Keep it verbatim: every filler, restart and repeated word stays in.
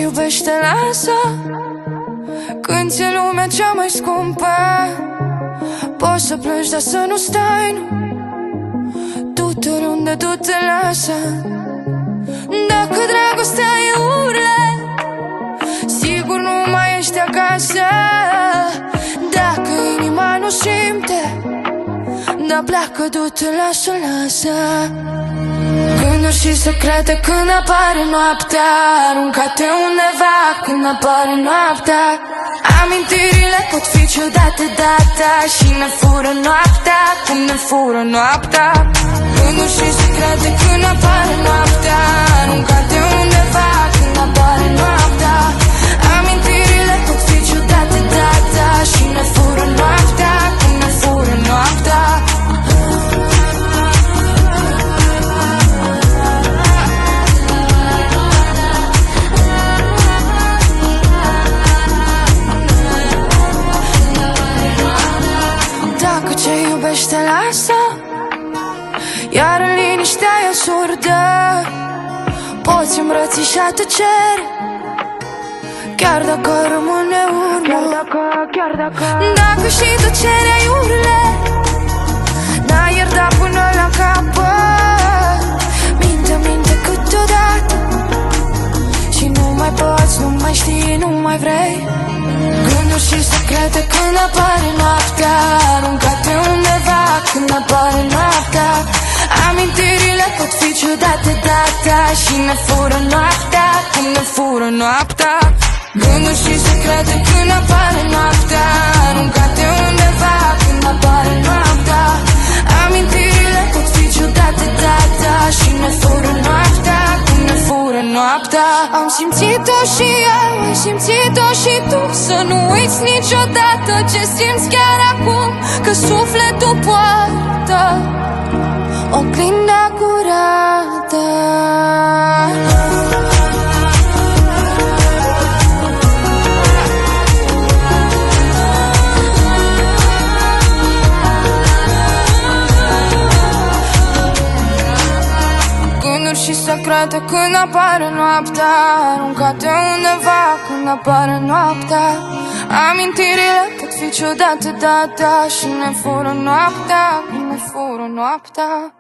iubește lasă. Când ți-e lumea cea mai scumpă, poți să plângi, dar să nu stai, nu. Du-te oriunde, du-te, lasă. Dacă dragostea e urle, sigur nu mai ești acasă. Dacă inima nu simte, dar pleacă, du-te, lasă, lasă. Gânduri și secrete când apare noaptea, aruncate undeva când apare noaptea. Amintirile pot fi ciudate data și ne fură noaptea, cum ne fură noaptea. Gânduri și secrete când apare noaptea, aruncate undeva când apare noaptea. Amintirile pot fi ciudate data și ne fură noaptea, cum ne fură noaptea. Dacă ce iubește lasă, iar în liniștea e surdă, poți îmbrățișa tăcere, chiar dacă rămâne urmă. Chiar dacă, chiar dacă Dacă și tăcerea urle, n-ai iertat până la capăt. Minte, minte câteodată și nu mai poți, nu mai știi, nu mai vrei. Gânduri și secrete când apare noaptea, aruncate undeva când apare noaptea. Amintirile pot fi ciudate data și ne fură noaptea, cum ne fură noaptea. Gânduri și secrete când apare noaptea, aruncate undeva când apare noaptea. Amintirile pot fi ciudate data și ne fură noaptea, cum ne fură noaptea. Am simțit-o și eu, ai simțit-o și tu. Să nu uiți niciodată ce simți chiar acum, că sufletul poartă oglinda curată. Gânduri și secrete când apare noaptea, aruncate undeva când apare noaptea. Amintirile pot fi ciudate data și ne fură noaptea, ne fură noaptea.